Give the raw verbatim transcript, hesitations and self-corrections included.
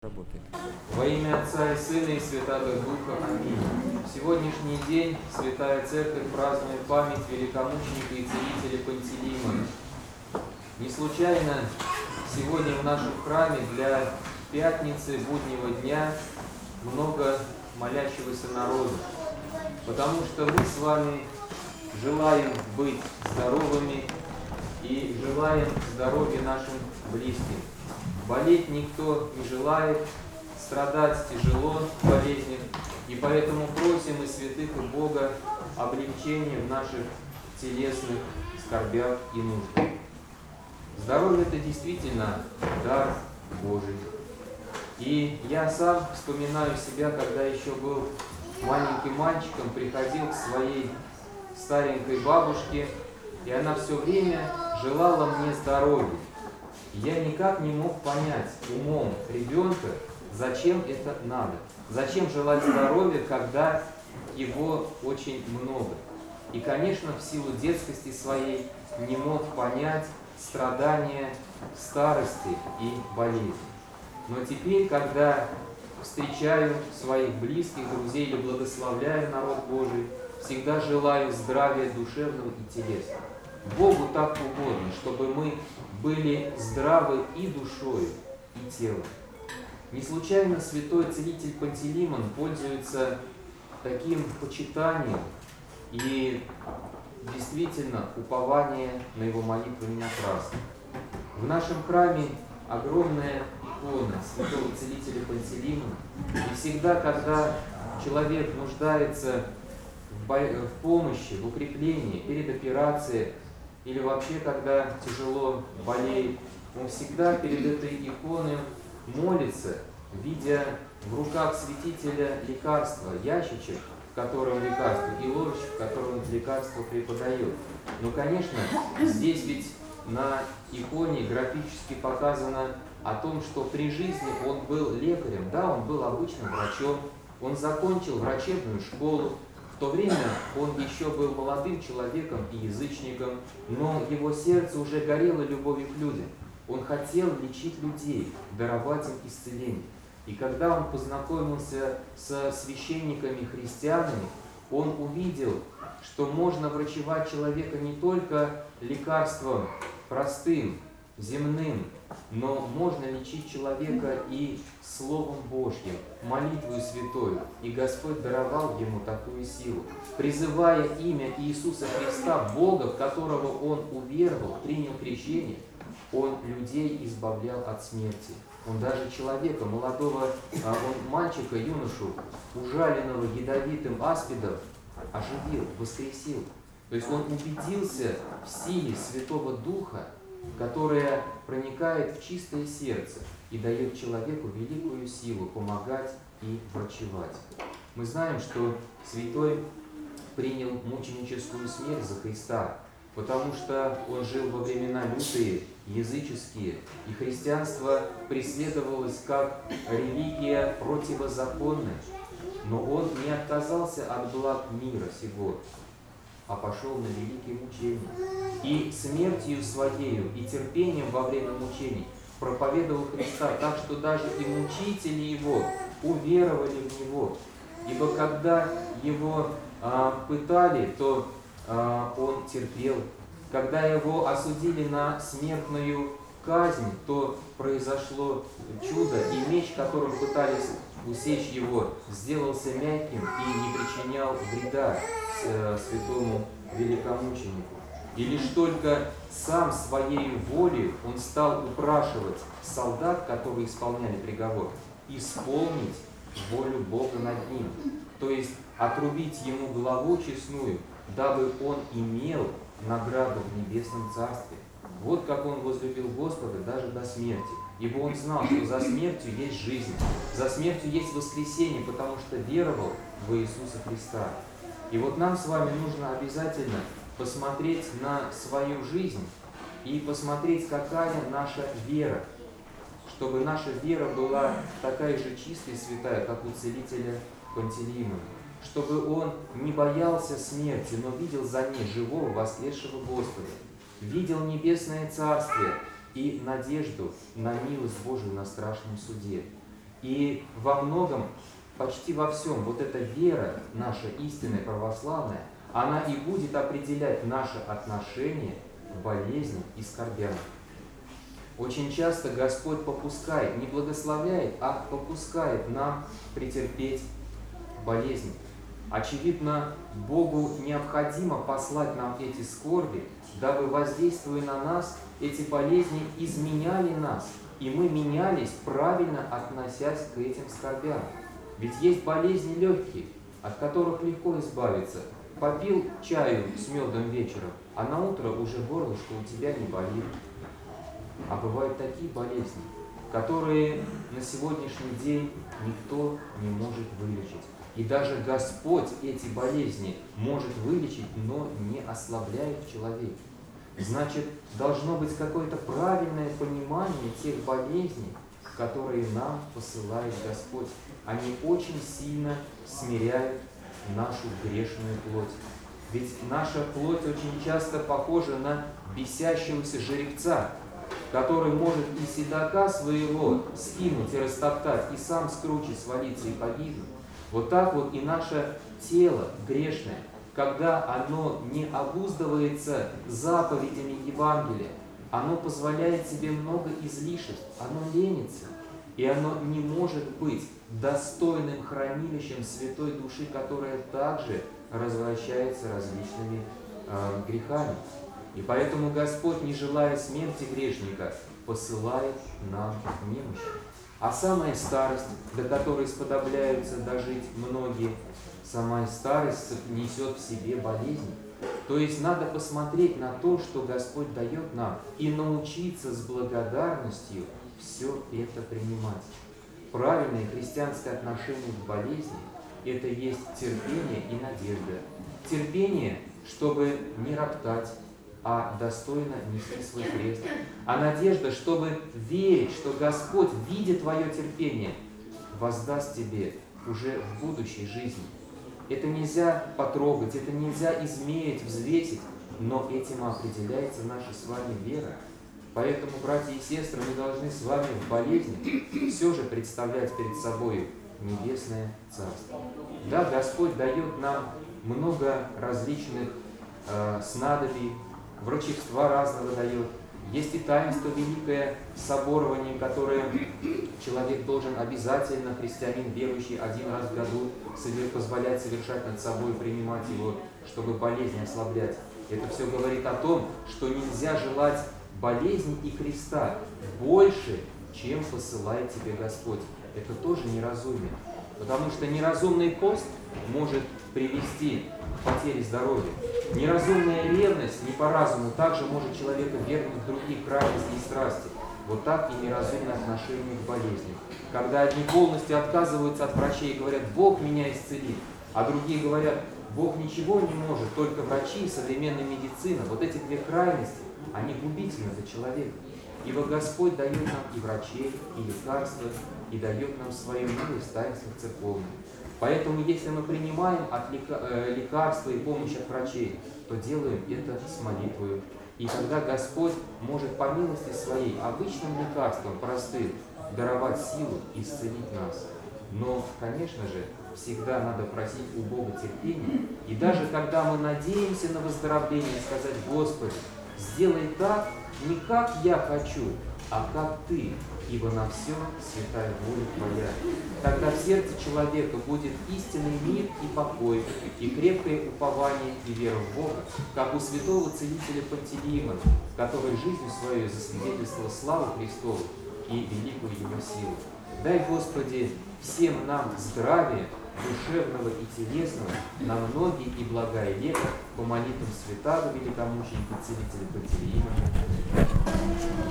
Работает. Во имя Отца и Сына и Святаго Духа. Аминь. В сегодняшний день Святая Церковь празднует память великомученика и целителя Пантелеймона. Не случайно сегодня в нашем храме для пятницы буднего дня много молящегося народа, потому что мы с вами желаем быть здоровыми и желаем здоровья нашим близким. Болеть никто не желает, страдать тяжело в болезнях, и поэтому просим и святых, и Бога облегчения в наших телесных скорбях и нуждах. Здоровье – это действительно дар Божий. И я сам вспоминаю себя, когда еще был маленьким мальчиком, приходил к своей старенькой бабушке, и она все время желала мне здоровья. Я никак не мог понять умом ребенка, зачем это надо. Зачем желать здоровья, когда его очень много. И, конечно, в силу детскости своей не мог понять страдания старости и болезни. Но теперь, когда встречаю своих близких, друзей или благословляю народ Божий, всегда желаю здравия душевного и телесного. Богу так угодно, чтобы мы были здравы и душою, и телом. Не случайно святой целитель Пантелеймон пользуется таким почитанием, и действительно упование на его молитвы не напрасно. В нашем храме огромная икона святого целителя Пантелеймона, и всегда, когда человек нуждается в, бо... в помощи, в укреплении, перед операцией, или вообще, когда тяжело болеет, он всегда перед этой иконой молится, видя в руках святителя лекарства, ящичек, в котором лекарство, и ложечку, в котором он лекарство преподает. Но, конечно, здесь ведь на иконе графически показано о том, что при жизни он был лекарем, да, он был обычным врачом, он закончил врачебную школу. В то время он еще был молодым человеком и язычником, но его сердце уже горело любовью к людям. Он хотел лечить людей, даровать им исцеление. И когда он познакомился со священниками-христианами, он увидел, что можно врачевать человека не только лекарством простым, земным, но можно лечить человека и Словом Божьим, молитвою святою. И Господь даровал ему такую силу. Призывая имя Иисуса Христа, Бога, в которого он уверовал, принял крещение, он людей избавлял от смерти. Он даже человека, молодого он мальчика, юношу, ужаленного ядовитым аспидом, оживил, воскресил. То есть он убедился в силе Святого Духа, которая проникает в чистое сердце и дает человеку великую силу помогать и врачевать. Мы знаем, что святой принял мученическую смерть за Христа, потому что он жил во времена лютые, языческие, и христианство преследовалось как религия противозаконная. Но он не отказался от благ мира сего, а пошел на великие мучения. И смертью своею, и терпением во время мучений проповедовал Христа, так что даже и мучители его уверовали в него. Ибо когда его а, пытали, то а, он терпел. Когда его осудили на смертную казнь, то произошло чудо, и меч, которым пытались усечь его, сделался мягким и не причинял вреда святому великомученику. И лишь только сам своей волей он стал упрашивать солдат, которые исполняли приговор, исполнить волю Бога над ним, то есть отрубить ему главу честную, дабы он имел награду в небесном царстве. Вот как он возлюбил Господа даже до смерти. Ибо он знал, что за смертью есть жизнь, за смертью есть воскресение, потому что веровал в Иисуса Христа. И вот нам с вами нужно обязательно посмотреть на свою жизнь и посмотреть, какая наша вера, чтобы наша вера была такая же чистая и святая, как у целителя Пантелеймона, чтобы он не боялся смерти, но видел за ней живого, воскресшего Господа, видел небесное царствие и надежду на милость Божию на страшном суде. И во многом, почти во всем, вот эта вера наша истинная, православная, она и будет определять наше отношение к болезням и скорбям. Очень часто Господь попускает, не благословляет, а попускает нам претерпеть болезни. Очевидно, Богу необходимо послать нам эти скорби, дабы, воздействуя на нас, эти болезни изменяли нас, и мы менялись, правильно относясь к этим скорбям. Ведь есть болезни легкие, от которых легко избавиться. Попил чаю с медом вечером, а на утро уже горлышко у тебя не болит. А бывают такие болезни, которые на сегодняшний день никто не может вылечить. И даже Господь эти болезни может вылечить, но не ослабляет человека. Значит, должно быть какое-то правильное понимание тех болезней, которые нам посылает Господь. Они очень сильно смиряют нашу грешную плоть. Ведь наша плоть очень часто похожа на бесящегося жеребца, который может и седока своего скинуть и растоптать, и сам скручить, свалиться и погибнуть. Вот так вот и наше тело грешное, когда оно не обуздывается заповедями Евангелия, оно позволяет себе много излишеств, оно ленится, и оно не может быть достойным хранилищем святой души, которая также развращается различными э, грехами. И поэтому Господь, не желая смерти грешника, посылает нам немощь. А самая старость, до которой сподобляются дожить многие, сама старость несет в себе болезни. То есть надо посмотреть на то, что Господь дает нам, и научиться с благодарностью все это принимать. Правильное христианское отношение к болезни – это есть терпение и надежда. Терпение, чтобы не роптать, а достойно нести свой крест. А надежда, чтобы верить, что Господь, видя твое терпение, воздаст тебе уже в будущей жизни. Это нельзя потрогать, это нельзя измерить, взвесить, но этим определяется наша с вами вера. Поэтому, братья и сестры, мы должны с вами в болезни все же представлять перед собой небесное Царство. Да, Господь дает нам много различных э, снадобий, врачества разного дает. Есть и таинство великое соборование, которое человек должен обязательно, христианин верующий, один раз в году позволять совершать над собой, принимать его, чтобы болезнь ослаблять. Это все говорит о том, что нельзя желать болезни и креста больше, чем посылает тебе Господь. Это тоже неразумие. Потому что неразумный пост может привести к потере здоровья. Неразумная ревность не по разуму также может человека вергнуть в другие крайности и страсти. Вот так и неразумное отношение к болезням. Когда одни полностью отказываются от врачей и говорят: Бог меня исцелит, а другие говорят: Бог ничего не может, только врачи и современная медицина. Вот эти две крайности, они губительны для человека. Ибо Господь дает нам и врачей, и лекарства, и дает нам свою милость в таинствах церковных. Поэтому, если мы принимаем от лека... э, лекарства и помощь от врачей, то делаем это с молитвой. И тогда Господь может по милости своей обычным лекарством, простым, даровать силу и исцелить нас. Но, конечно же, всегда надо просить у Бога терпения. И даже когда мы надеемся на выздоровление, сказать: Господи, сделай так, не как я хочу, а как Ты, ибо на все святая воля Твоя. Тогда в сердце человека будет истинный мир и покой, и крепкое упование и вера в Бога, как у святого целителя Пантелеимона, который жизнью своей засвидетельствовал славу Христову и великую Его силу. Дай, Господи, всем нам здравия душевного и телесного на многие и благая лето по молитвам святаго великомученика целителя Пантелеимона.